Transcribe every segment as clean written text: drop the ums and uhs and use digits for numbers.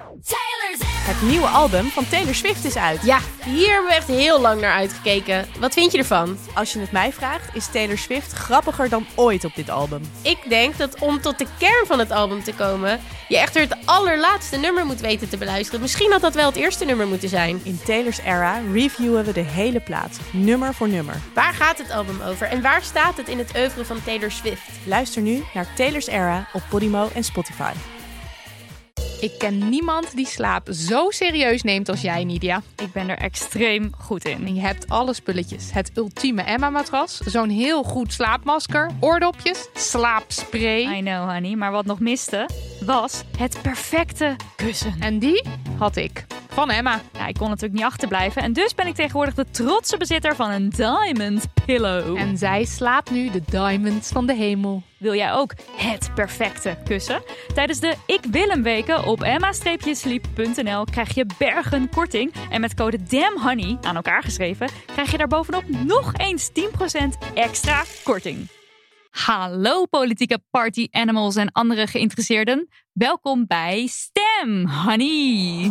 Het nieuwe album van Taylor Swift is uit. Ja, hier hebben we echt heel lang naar uitgekeken. Wat vind je ervan? Als je het mij vraagt, is Taylor Swift grappiger dan ooit op dit album. Ik denk dat om tot de kern van het album te komen, je echt het allerlaatste nummer moet weten te beluisteren. Misschien had dat wel het eerste nummer moeten zijn. In Taylor's Era reviewen we de hele plaat, nummer voor nummer. Waar gaat het album over en waar staat het in het oeuvre van Taylor Swift? Luister nu naar Taylor's Era op Podimo en Spotify. Ik ken niemand die slaap zo serieus neemt als jij, Nidia. Ik ben er extreem goed in. En je hebt alle spulletjes. Het ultieme Emma-matras, zo'n heel goed slaapmasker, oordopjes, slaapspray. I know, honey. Maar wat nog miste, was het perfecte kussen. En die had ik. Van Emma. Ja, ik kon natuurlijk niet achterblijven. En dus ben ik tegenwoordig de trotse bezitter van een Diamond Pillow. En zij slaapt nu de diamonds van de hemel. Wil jij ook het perfecte kussen? Tijdens de Ik Wil Hem weken op emma-sleep.nl krijg je bergen korting. En met code DAMNHONEY, aan elkaar geschreven, krijg je daar bovenop nog eens 10% extra korting. Hallo politieke party animals en andere geïnteresseerden. Welkom bij Stem, honey.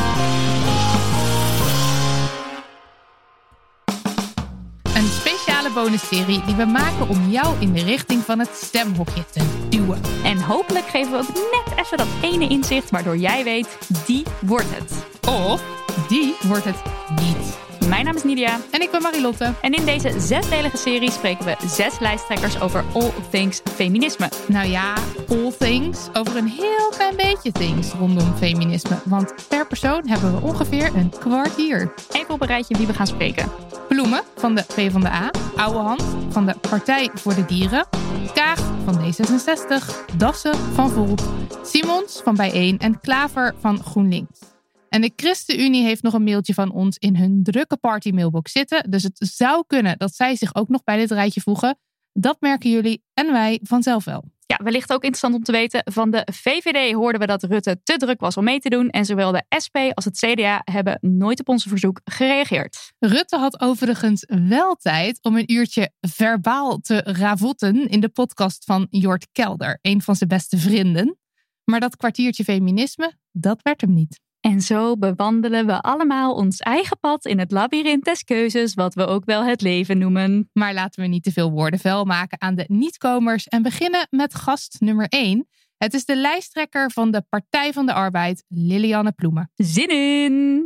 Een speciale bonusserie die we maken om jou in de richting van het stemhokje te duwen. En hopelijk geven we ook net even dat ene inzicht waardoor jij weet, die wordt het. Of die wordt het niet. Mijn naam is Nidia. En ik ben Marilotte. En in deze 6-delige serie spreken we 6 lijsttrekkers over all things feminisme. Nou ja, all things over een heel klein beetje things rondom feminisme. Want per persoon hebben we ongeveer een kwartier. Even op een rijtje wie we gaan spreken. Bloemen van de PvdA, Ouwehand van de Partij voor de Dieren, Kaag van D66, Dassen van Volt, Simons van Bijeen en Klaver van GroenLinks. En de ChristenUnie heeft nog een mailtje van ons in hun drukke party-mailbox zitten. Dus het zou kunnen dat zij zich ook nog bij dit rijtje voegen. Dat merken jullie en wij vanzelf wel. Ja, wellicht ook interessant om te weten. Van de VVD hoorden we dat Rutte te druk was om mee te doen. En zowel de SP als het CDA hebben nooit op onze verzoek gereageerd. Rutte had overigens wel tijd om een uurtje verbaal te ravotten in de podcast van Jort Kelder, een van zijn beste vrienden. Maar dat kwartiertje feminisme, dat werd hem niet. En zo bewandelen we allemaal ons eigen pad in het labyrint des keuzes, wat we ook wel het leven noemen. Maar laten we niet te veel woorden vuil maken aan de niet-komers en beginnen met gast nummer 1. Het is de lijsttrekker van de Partij van de Arbeid, Lilianne Ploemen. Zin in!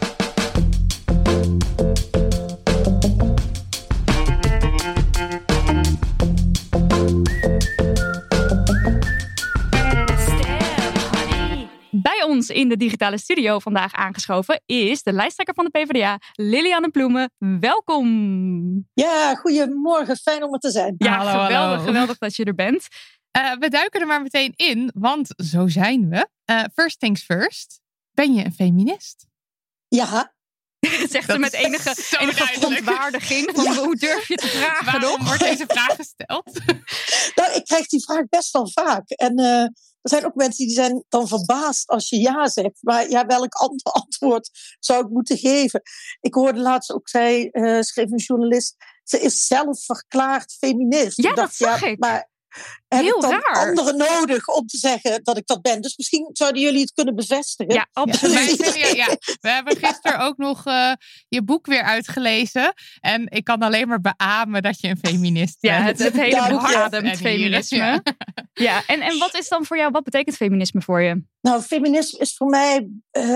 Bij ons in de digitale studio vandaag aangeschoven is de lijsttrekker van de PvdA, Lilianne Ploemen. Welkom! Ja, goedemorgen. Fijn om er te zijn. Ja, hallo. geweldig dat je er bent. We duiken er maar meteen in, want zo zijn we. First things first. Ben je een feminist? Ja. Zegt ze met enige verontwaardiging. Van, hoe durf je te vragen? Waarom wordt deze vraag gesteld? Nou, ik krijg die vraag best wel vaak. En er zijn ook mensen die zijn dan verbaasd als je ja zegt. Maar ja, welk ander antwoord zou ik moeten geven? Ik hoorde laatst ook, schreef een journalist, ze is zelf verklaard feminist. Ja, ik dacht, dat zag ik. Maar heb heel ik dan raar. anderen nodig om te zeggen dat ik dat ben? Dus misschien zouden jullie het kunnen bevestigen. Ja, absoluut. We hebben gisteren ook nog je boek weer uitgelezen. En ik kan alleen maar beamen dat je een feminist bent. Ja, het hele boek ademt En feminisme. Ja, en wat is dan voor jou, wat betekent feminisme voor je? Nou, feminisme is voor mij...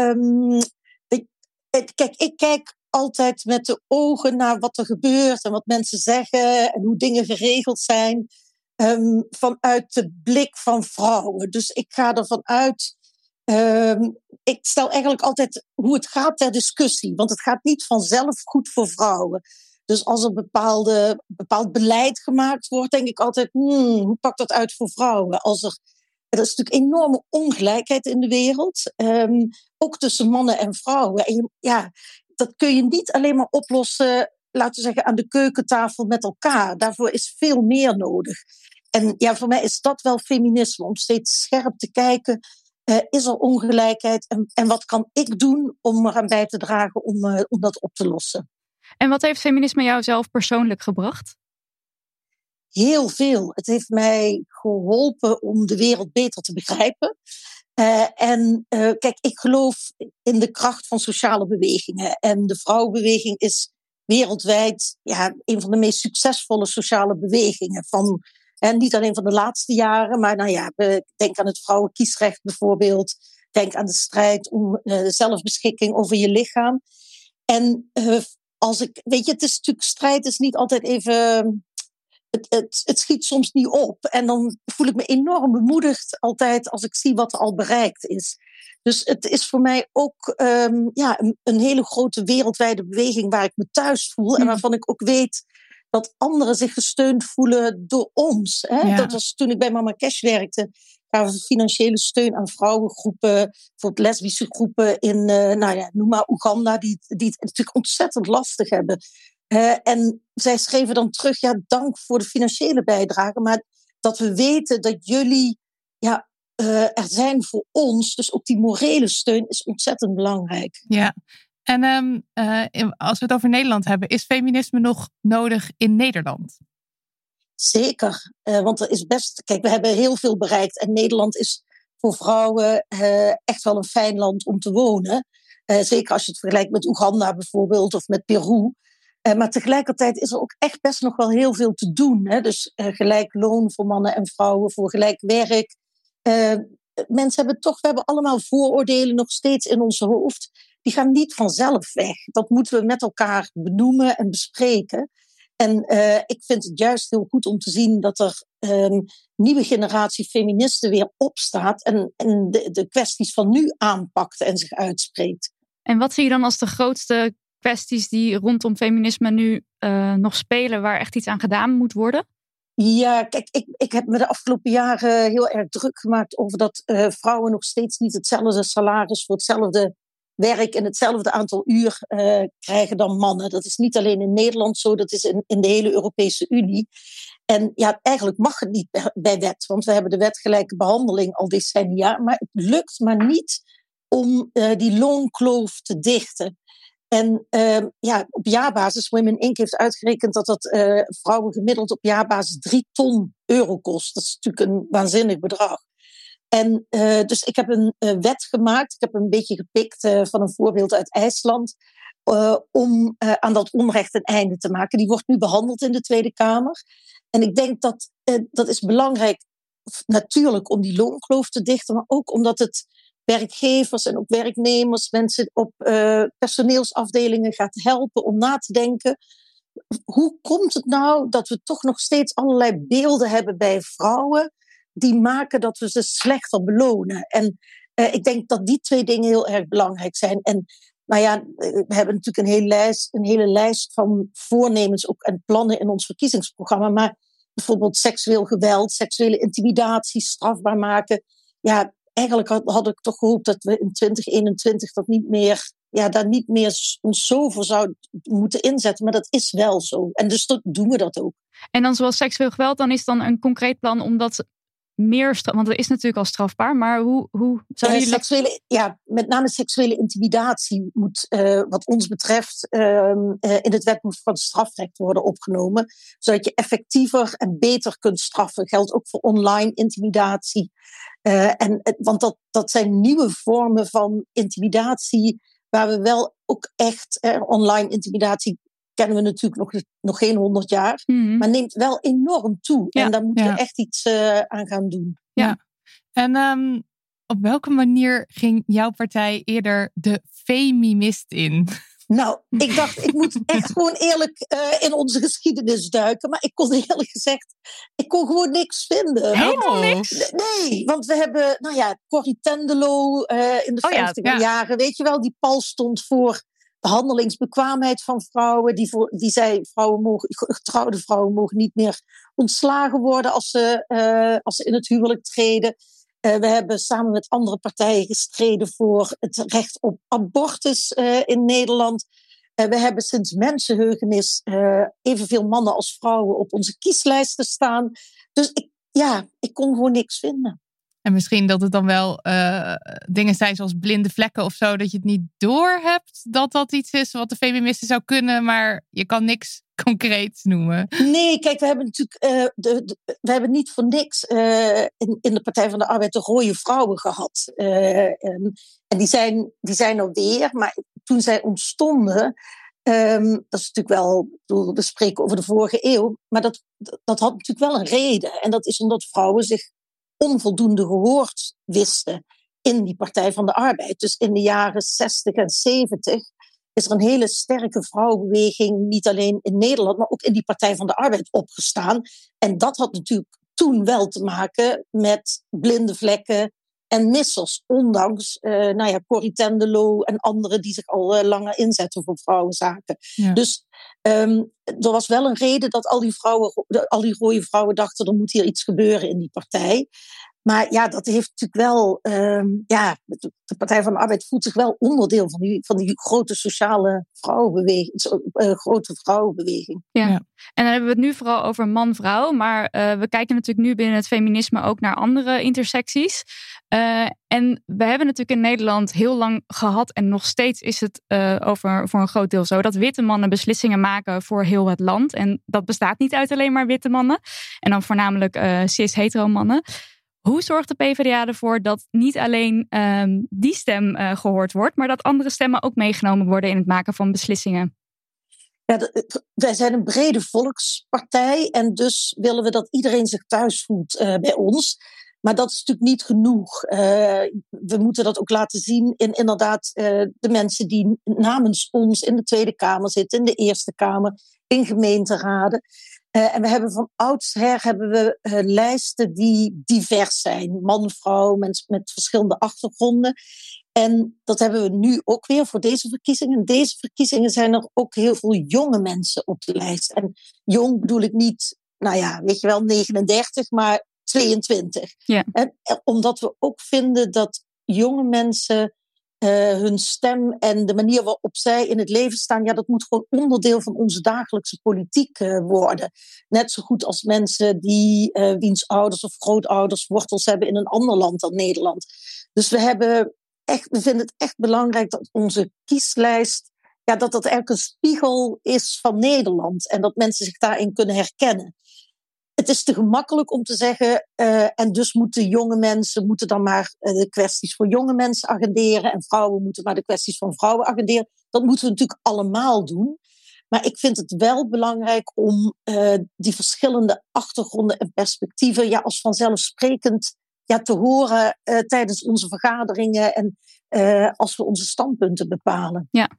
Kijk, ik kijk altijd met de ogen naar wat er gebeurt en wat mensen zeggen en hoe dingen geregeld zijn. Vanuit de blik van vrouwen. Dus ik ga ervan uit. Ik stel eigenlijk altijd hoe het gaat ter discussie. Want het gaat niet vanzelf goed voor vrouwen. Dus als er bepaald beleid gemaakt wordt, denk ik altijd, hoe pakt dat uit voor vrouwen? Er is natuurlijk enorme ongelijkheid in de wereld. Ook tussen mannen en vrouwen. En dat kun je niet alleen maar oplossen, laten we zeggen, aan de keukentafel met elkaar. Daarvoor is veel meer nodig. En ja, voor mij is dat wel feminisme. Om steeds scherp te kijken, is er ongelijkheid? En wat kan ik doen om eraan bij te dragen om dat op te lossen? En wat heeft feminisme jou zelf persoonlijk gebracht? Heel veel. Het heeft mij geholpen om de wereld beter te begrijpen. Kijk, ik geloof in de kracht van sociale bewegingen. En de vrouwenbeweging is wereldwijd een van de meest succesvolle sociale bewegingen. Niet alleen van de laatste jaren, maar denk aan het vrouwenkiesrecht bijvoorbeeld. Denk aan de strijd om zelfbeschikking over je lichaam. En het is natuurlijk strijd is niet altijd even. Het schiet soms niet op. En dan voel ik me enorm bemoedigd altijd als ik zie wat er al bereikt is. Dus het is voor mij ook een hele grote wereldwijde beweging waar ik me thuis voel. En waarvan ik ook weet dat anderen zich gesteund voelen door ons. Hè? Ja. Dat was toen ik bij Mama Cash werkte. Gaven we financiële steun aan vrouwengroepen, bijvoorbeeld lesbische groepen in noem maar Oeganda, die het natuurlijk ontzettend lastig hebben. En zij schreven dan terug, dank voor de financiële bijdrage, maar dat we weten dat jullie er zijn voor ons. Dus ook die morele steun is ontzettend belangrijk. Ja, en als we het over Nederland hebben, is feminisme nog nodig in Nederland? Zeker, want er is kijk, we hebben heel veel bereikt en Nederland is voor vrouwen echt wel een fijn land om te wonen. Zeker als je het vergelijkt met Oeganda bijvoorbeeld of met Peru. Maar tegelijkertijd is er ook echt best nog wel heel veel te doen. Hè? Dus gelijk loon voor mannen en vrouwen, voor gelijk werk. Mensen we hebben allemaal vooroordelen nog steeds in ons hoofd. Die gaan niet vanzelf weg. Dat moeten we met elkaar benoemen en bespreken. En ik vind het juist heel goed om te zien dat er nieuwe generatie feministen weer opstaat en de kwesties van nu aanpakt en zich uitspreekt. En wat zie je dan als de grootste kwesties die rondom feminisme nu nog spelen, waar echt iets aan gedaan moet worden? Ja, kijk, ik heb me de afgelopen jaren heel erg druk gemaakt over dat vrouwen nog steeds niet hetzelfde salaris voor hetzelfde werk en hetzelfde aantal uur krijgen dan mannen. Dat is niet alleen in Nederland zo, dat is in de hele Europese Unie. En eigenlijk mag het niet bij wet, want we hebben de wet gelijke behandeling al decennia, maar het lukt maar niet om die loonkloof te dichten. En op jaarbasis, Women Inc. heeft uitgerekend dat vrouwen gemiddeld op jaarbasis 3 ton euro kost. Dat is natuurlijk een waanzinnig bedrag. En dus ik heb een wet gemaakt. Ik heb een beetje gepikt van een voorbeeld uit IJsland. Om aan dat onrecht een einde te maken. Die wordt nu behandeld in de Tweede Kamer. En ik denk dat is belangrijk natuurlijk om die loonkloof te dichten. Maar ook omdat het werkgevers en ook werknemers, mensen op personeelsafdelingen gaat helpen om na te denken. Hoe komt het nou dat we toch nog steeds allerlei beelden hebben bij vrouwen die maken dat we ze slechter belonen? En ik denk dat die 2 dingen heel erg belangrijk zijn. En we hebben natuurlijk een hele lijst van voornemens ook en plannen in ons verkiezingsprogramma. Maar bijvoorbeeld seksueel geweld, seksuele intimidatie strafbaar maken. Ja, eigenlijk had ik toch gehoopt dat we in 2021 dat niet meer, daar niet meer ons zo voor zouden moeten inzetten. Maar dat is wel zo. En dus doen we dat ook. En dan zoals seksueel geweld, dan is dan een concreet plan om dat meer, want dat is natuurlijk al strafbaar, maar hoe zou jullie met name seksuele intimidatie moet, wat ons betreft, in het wetboek van strafrecht worden opgenomen, zodat je effectiever en beter kunt straffen. Geldt ook voor online intimidatie. Want dat zijn nieuwe vormen van intimidatie, waar we wel ook echt online intimidatie kennen we natuurlijk nog geen 100 jaar. Mm-hmm. Maar neemt wel enorm toe. Ja. En daar moeten we echt iets aan gaan doen. Ja. En op welke manier ging jouw partij eerder de feminist in? Nou, ik dacht, ik moet echt gewoon eerlijk in onze geschiedenis duiken. Maar ik kon eerlijk gezegd, ik kon gewoon niks vinden. Helemaal niks? Nee, want we hebben, Corrie Tenderlo in de 50 jaren. Weet je wel, die pal stond voor behandelingsbekwaamheid van vrouwen. Die zei, getrouwde vrouwen mogen niet meer ontslagen worden als ze in het huwelijk treden. We hebben samen met andere partijen gestreden voor het recht op abortus in Nederland. We hebben sinds mensenheugenis evenveel mannen als vrouwen op onze kieslijsten staan. Dus ik kon gewoon niks vinden. En misschien dat het dan wel dingen zijn zoals blinde vlekken of zo, dat je het niet doorhebt dat iets is wat de feministen zou kunnen, maar je kan niks concreets noemen. Nee, kijk, we hebben natuurlijk we hebben niet voor niks in de Partij van de Arbeid de rode vrouwen gehad. En die zijn er weer, maar toen zij ontstonden, dat is natuurlijk wel, we spreken over de vorige eeuw, maar dat had natuurlijk wel een reden. En dat is omdat vrouwen zich onvoldoende gehoord wisten in die Partij van de Arbeid. Dus in de jaren 60 en 70 is er een hele sterke vrouwenbeweging, niet alleen in Nederland, maar ook in die Partij van de Arbeid opgestaan. En dat had natuurlijk toen wel te maken met blinde vlekken en missers. Ondanks Corrie ten de Loo en anderen die zich al langer inzetten voor vrouwenzaken. Ja. Dus er was wel een reden dat al die rode vrouwen dachten, er moet hier iets gebeuren in die partij. Maar ja, dat heeft natuurlijk wel... de Partij van de Arbeid voelt zich wel onderdeel van die grote sociale vrouwenbeweging. Ja. En dan hebben we het nu vooral over man-vrouw. Maar we kijken natuurlijk nu binnen het feminisme ook naar andere intersecties. En we hebben natuurlijk in Nederland heel lang gehad, en nog steeds is het voor een groot deel zo, dat witte mannen beslissingen maken voor heel het land. En dat bestaat niet uit alleen maar witte mannen. En dan voornamelijk cis-hetero mannen. Hoe zorgt de PvdA ervoor dat niet alleen die stem gehoord wordt, maar dat andere stemmen ook meegenomen worden in het maken van beslissingen? Ja, wij zijn een brede volkspartij en dus willen we dat iedereen zich thuis voelt bij ons. Maar dat is natuurlijk niet genoeg. We moeten dat ook laten zien in inderdaad de mensen die namens ons in de Tweede Kamer zitten, in de Eerste Kamer, in gemeenteraden. En we hebben van oudsher lijsten die divers zijn. Man, vrouw, mensen met verschillende achtergronden. En dat hebben we nu ook weer voor deze verkiezingen. In deze verkiezingen zijn er ook heel veel jonge mensen op de lijst. En jong bedoel ik niet, 39, maar 22. Ja. En omdat we ook vinden dat jonge mensen hun stem en de manier waarop zij in het leven staan, ja, dat moet gewoon onderdeel van onze dagelijkse politiek worden. Net zo goed als mensen die wiens ouders of grootouders wortels hebben in een ander land dan Nederland. Dus we vinden het echt belangrijk dat onze kieslijst, ja, dat eigenlijk een spiegel is van Nederland en dat mensen zich daarin kunnen herkennen. Het is te gemakkelijk om te zeggen, en dus moeten jonge mensen dan maar de kwesties voor jonge mensen agenderen en vrouwen moeten maar de kwesties van vrouwen agenderen. Dat moeten we natuurlijk allemaal doen. Maar ik vind het wel belangrijk om die verschillende achtergronden en perspectieven als vanzelfsprekend te horen tijdens onze vergaderingen en als we onze standpunten bepalen. Ja.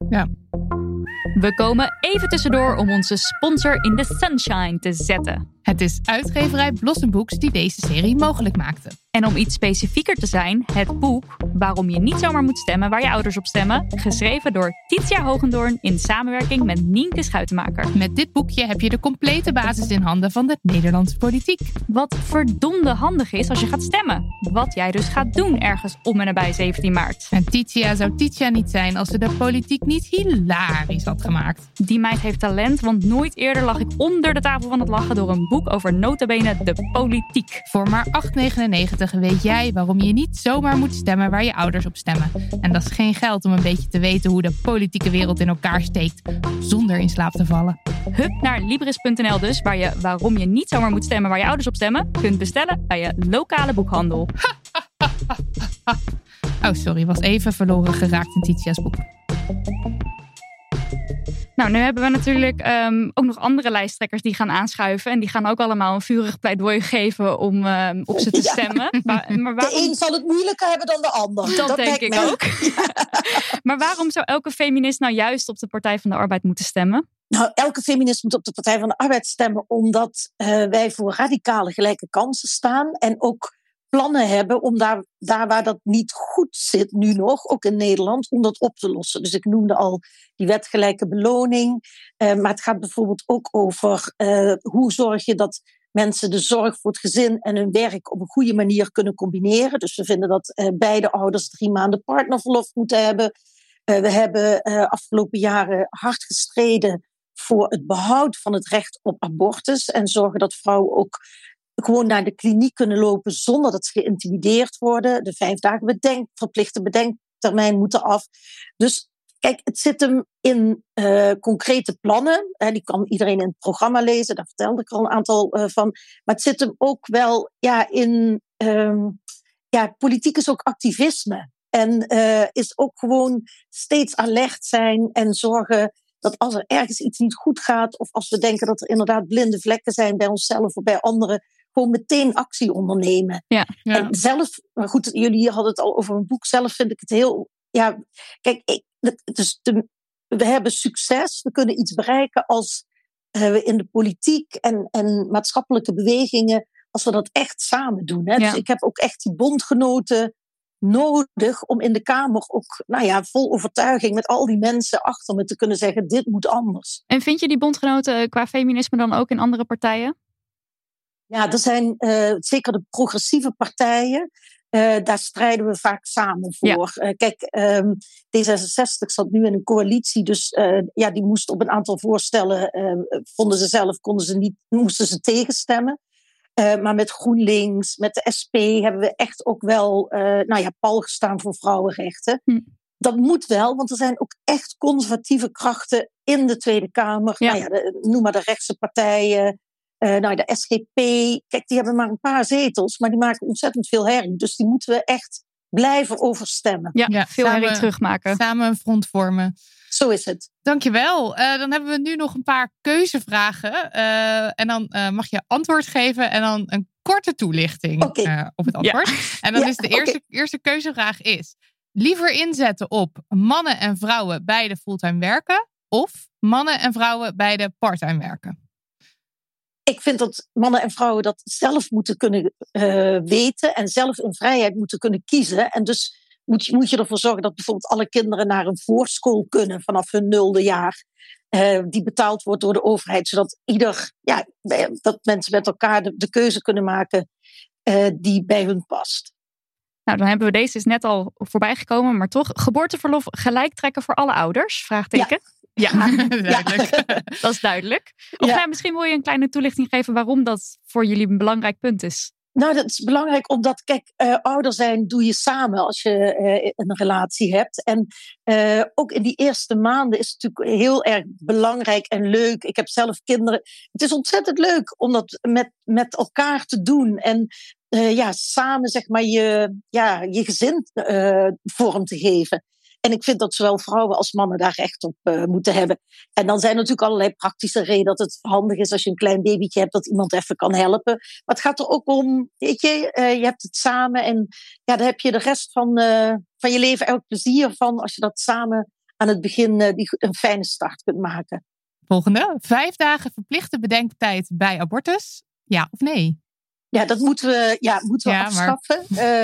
We komen even tussendoor om onze sponsor in the sunshine te zetten. Het is uitgeverij Blossom Books die deze serie mogelijk maakte. En om iets specifieker te zijn, het boek Waarom je niet zomaar moet stemmen waar je ouders op stemmen, geschreven door Titia Hogendoorn in samenwerking met Nienke Schuitenmaker. Met dit boekje heb je de complete basis in handen van de Nederlandse politiek. Wat verdomde handig is als je gaat stemmen. Wat jij dus gaat doen ergens om en nabij 17 maart. En Titia zou Titia niet zijn als ze de politiek niet hilarisch had gemaakt. Die meid heeft talent, want nooit eerder lag ik onder de tafel van het lachen door een boek over nota bene de politiek. Voor maar €8,99 weet jij waarom je niet zomaar moet stemmen waar je ouders op stemmen. En dat is geen geld om een beetje te weten hoe de politieke wereld in elkaar steekt, zonder in slaap te vallen. Hup naar Libris.nl dus, waar je waarom je niet zomaar moet stemmen waar je ouders op stemmen kunt bestellen bij je lokale boekhandel. Oh, sorry, was even verloren geraakt in Titia's boek. Nou, nu hebben we natuurlijk ook nog andere lijsttrekkers die gaan aanschuiven. En die gaan ook allemaal een vurig pleidooi geven om op ze te stemmen. Maar waarom... De een zal het moeilijker hebben dan de ander. Dat denk ik ook. Maar waarom zou elke feminist nou juist op de Partij van de Arbeid moeten stemmen? Nou, elke feminist moet op de Partij van de Arbeid stemmen omdat wij voor radicale gelijke kansen staan. En ook plannen hebben om daar waar dat niet goed zit, nu nog, ook in Nederland, om dat op te lossen. Dus ik noemde al die wet gelijke beloning. Maar het gaat bijvoorbeeld ook over hoe zorg je dat mensen de zorg voor het gezin en hun werk op een goede manier kunnen combineren. Dus we vinden dat beide ouders 3 maanden partnerverlof moeten hebben. We hebben afgelopen jaren hard gestreden voor het behoud van het recht op abortus en zorgen dat vrouwen ook gewoon naar de kliniek kunnen lopen zonder dat ze geïntimideerd worden. De 5 dagen verplichte bedenktermijn moeten af. Dus kijk, het zit hem in concrete plannen. Die kan iedereen in het programma lezen, daar vertelde ik al een aantal van. Maar het zit hem ook wel in... politiek is ook activisme. En is ook gewoon steeds alert zijn en zorgen dat als er ergens iets niet goed gaat, of als we denken dat er inderdaad blinde vlekken zijn bij onszelf of bij anderen, gewoon meteen actie ondernemen. Ja. En zelf, maar goed, jullie hadden het al over een boek, zelf vind ik het heel... Ja, kijk, we hebben succes, we kunnen iets bereiken als we in de politiek en maatschappelijke bewegingen, als we dat echt samen doen. Hè? Ja. Dus ik heb ook echt die bondgenoten nodig om in de Kamer ook vol overtuiging met al die mensen achter me te kunnen zeggen, dit moet anders. En vind je die bondgenoten qua feminisme dan ook in andere partijen? Ja, er zijn zeker de progressieve partijen. Daar strijden we vaak samen voor. Ja. Kijk, D66 zat nu in een coalitie, dus die moest op een aantal voorstellen, vonden ze zelf, moesten ze tegenstemmen. Maar met GroenLinks, met de SP hebben we echt ook wel pal gestaan voor vrouwenrechten. Dat moet wel, want er zijn ook echt conservatieve krachten in de Tweede Kamer. Ja. Noem maar de rechtse partijen. De SGP, kijk, die hebben maar een paar zetels, maar die maken ontzettend veel herrie. Dus die moeten we echt blijven overstemmen. Ja, veel herrie terugmaken. Samen een front vormen. Zo is het. Dankjewel. Dan hebben we nu nog een paar keuzevragen. En dan mag je antwoord geven en dan een korte toelichting op het antwoord. Ja. En dan is de eerste keuzevraag is: liever inzetten op mannen en vrouwen beide fulltime werken of mannen en vrouwen beide parttime werken? Ik vind dat mannen en vrouwen dat zelf moeten kunnen weten en zelf in vrijheid moeten kunnen kiezen. En dus moet je ervoor zorgen dat bijvoorbeeld alle kinderen naar een voorschool kunnen vanaf hun 0e jaar. Die betaald wordt door de overheid, zodat dat mensen met elkaar de keuze kunnen maken die bij hun past. Nou, dan hebben we deze is net al voorbij gekomen, maar toch. Geboorteverlof gelijk trekken voor alle ouders? Vraagteken. Ja. Duidelijk. Dat is duidelijk. Of misschien wil je een kleine toelichting geven waarom dat voor jullie een belangrijk punt is. Nou, dat is belangrijk omdat, kijk, ouder zijn doe je samen als je een relatie hebt. En ook in die eerste maanden is het natuurlijk heel erg belangrijk en leuk. Ik heb zelf kinderen. Het is ontzettend leuk om dat met elkaar te doen. En samen zeg maar je gezin vorm te geven. En ik vind dat zowel vrouwen als mannen daar recht op moeten hebben. En dan zijn er natuurlijk allerlei praktische redenen dat het handig is als je een klein babytje hebt, dat iemand even kan helpen. Maar het gaat er ook om, weet je hebt het samen en daar heb je de rest van je leven elk plezier van als je dat samen aan het begin een fijne start kunt maken. Volgende, 5 dagen verplichte bedenktijd bij abortus, ja of nee? Ja, dat moeten we afschaffen.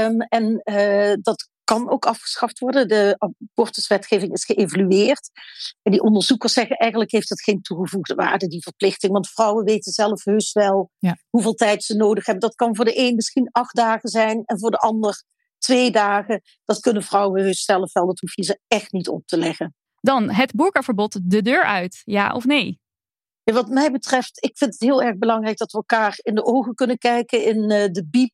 Dat kan ook afgeschaft worden. De abortuswetgeving is geëvalueerd. En die onderzoekers zeggen eigenlijk heeft het geen toegevoegde waarde, die verplichting. Want vrouwen weten zelf heus wel hoeveel tijd ze nodig hebben. Dat kan voor de een misschien 8 dagen zijn en voor de ander 2 dagen. Dat kunnen vrouwen heus zelf wel. Dat hoef je ze echt niet op te leggen. Dan het boerkaverbod de deur uit. Ja of nee? Ja, wat mij betreft, ik vind het heel erg belangrijk dat we elkaar in de ogen kunnen kijken. In de biep,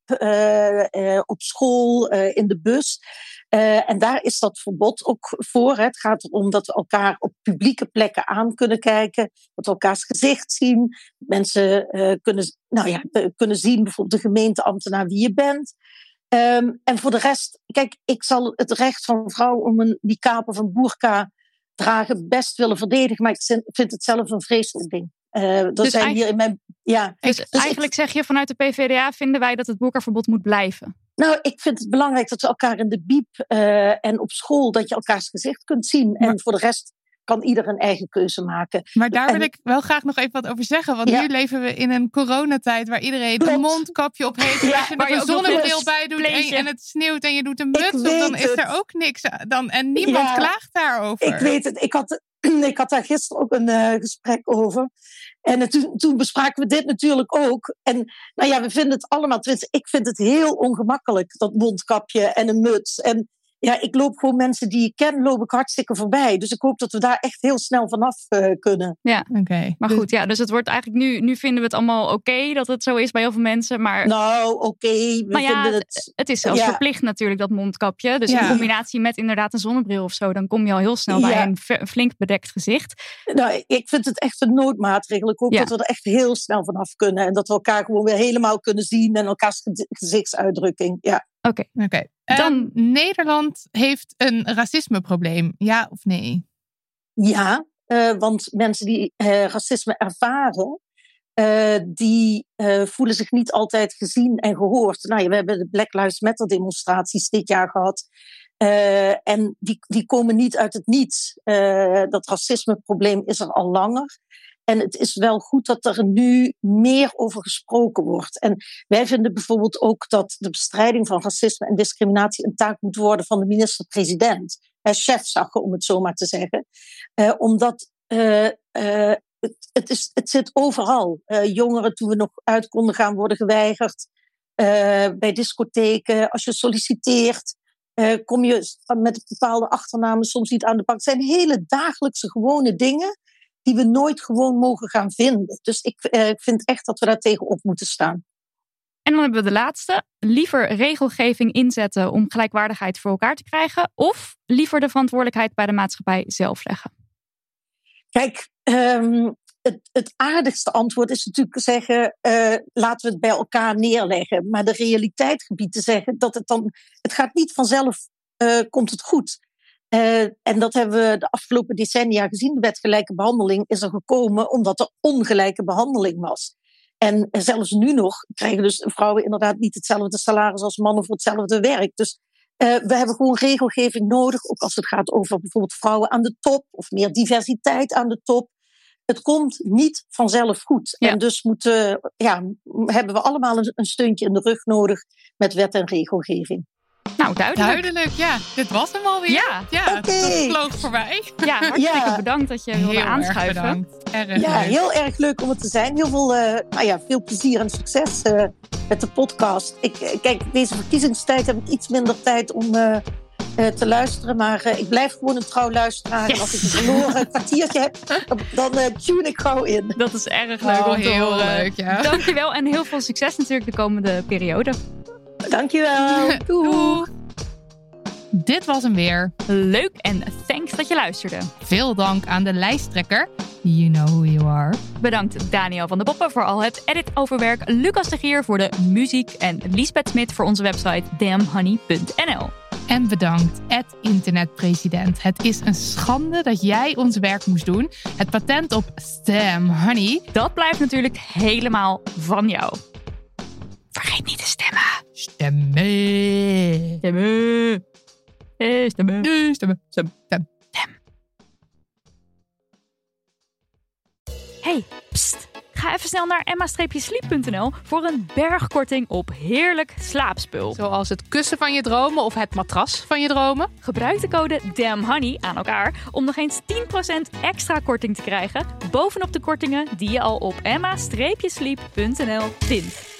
op school, in de bus. En daar is dat verbod ook voor. Het gaat erom dat we elkaar op publieke plekken aan kunnen kijken. Dat we elkaars gezicht zien. Mensen kunnen zien, bijvoorbeeld de gemeenteambtenaar, wie je bent. En voor de rest, kijk, ik zal het recht van vrouwen om een niqab of een burka dragen best willen verdedigen, maar ik vind het zelf een vreselijk ding. Dus eigenlijk zeg je vanuit de PvdA vinden wij dat het boerkaverbod moet blijven. Nou, ik vind het belangrijk dat we elkaar in de biep en op school, dat je elkaars gezicht kunt zien. En voor de rest kan ieder een eigen keuze maken. Maar daar wil ik wel graag nog even wat over zeggen. Want nu leven we in een coronatijd waar iedereen een mondkapje op heeft. En als je er een zonnebril bij doet en het sneeuwt en je doet een muts op, dan is er ook niks aan. En niemand klaagt daarover. Ik weet het. Ik had daar gisteren ook een gesprek over. En toen bespraken we dit natuurlijk ook. En we vinden het allemaal, ik vind het heel ongemakkelijk, dat mondkapje en een muts. En Ja, ik loop gewoon mensen die ik ken, loop ik hartstikke voorbij. Dus ik hoop dat we daar echt heel snel vanaf kunnen. Ja, Oké. maar goed, dus het wordt eigenlijk nu vinden we het allemaal oké dat het zo is bij heel veel mensen. Maar Nou, oké. Het is zelfs verplicht natuurlijk, dat mondkapje. Dus in combinatie met inderdaad een zonnebril of zo, dan kom je al heel snel bij een flink bedekt gezicht. Nou, ik vind het echt een noodmaatregel. Ik hoop dat we er echt heel snel vanaf kunnen. En dat we elkaar gewoon weer helemaal kunnen zien en elkaars gezichtsuitdrukking. Ja. Oké. Dan Nederland heeft een racismeprobleem, ja of nee? Ja, want mensen die racisme ervaren, die voelen zich niet altijd gezien en gehoord. Nou, we hebben de Black Lives Matter demonstraties dit jaar gehad. En die komen niet uit het niets. Dat racismeprobleem is er al langer. En het is wel goed dat er nu meer over gesproken wordt. En wij vinden bijvoorbeeld ook dat de bestrijding van racisme en discriminatie een taak moet worden van de minister-president. Chefzag, om het zo maar te zeggen. Omdat het zit overal. Jongeren, toen we nog uit konden gaan, worden geweigerd. Bij discotheken, als je solliciteert, kom je met een bepaalde achternamen soms niet aan de bak. Het zijn hele dagelijkse gewone dingen die we nooit gewoon mogen gaan vinden. Dus ik vind echt dat we daar tegenop moeten staan. En dan hebben we de laatste. Liever regelgeving inzetten om gelijkwaardigheid voor elkaar te krijgen, of liever de verantwoordelijkheid bij de maatschappij zelf leggen? Kijk, het aardigste antwoord is natuurlijk zeggen, laten we het bij elkaar neerleggen. Maar de realiteit gebiedt te zeggen dat het gaat niet vanzelf, komt het goed. En dat hebben we de afgelopen decennia gezien. De wet gelijke behandeling is er gekomen omdat er ongelijke behandeling was. En zelfs nu nog krijgen dus vrouwen inderdaad niet hetzelfde salaris als mannen voor hetzelfde werk. Dus we hebben gewoon regelgeving nodig, ook als het gaat over bijvoorbeeld vrouwen aan de top of meer diversiteit aan de top. Het komt niet vanzelf goed. Ja. En dus hebben we allemaal een steuntje in de rug nodig met wet en regelgeving. Nou, duidelijk. Ja. Dit was hem alweer. Ja, dat vloog voorbij. Ja, hartstikke bedankt dat je wilde aanschuiven. Heel erg leuk om het te zijn. Heel veel plezier en succes met de podcast. Kijk, deze verkiezingstijd heb ik iets minder tijd om te luisteren. Maar ik blijf gewoon een trouw luisteraar. En als ik een verloren kwartiertje heb, dan tune ik gauw in. Dat is erg leuk om te horen. Leuk, ja. Dankjewel en heel veel succes natuurlijk de komende periode. Dankjewel. Doeg. Dit was hem weer. Leuk en thanks dat je luisterde. Veel dank aan de lijsttrekker. You know who you are. Bedankt Daniel van de Poppen voor al het editoverwerk. Lucas de Gier voor de muziek. En Liesbeth Smit voor onze website damnhoney.nl. En bedankt, internetpresident. Het is een schande dat jij ons werk moest doen. Het patent op Stem Honey, dat blijft natuurlijk helemaal van jou. Vergeet niet te stemmen. Stemmen. Stemmen. Stemmen. Stemmen. Hey, pst. Ga even snel naar emma-sleep.nl voor een bergkorting op heerlijk slaapspul. Zoals het kussen van je dromen of het matras van je dromen. Gebruik de code DAMNHONEY aan elkaar om nog eens 10% extra korting te krijgen bovenop de kortingen die je al op emma-sleep.nl vindt.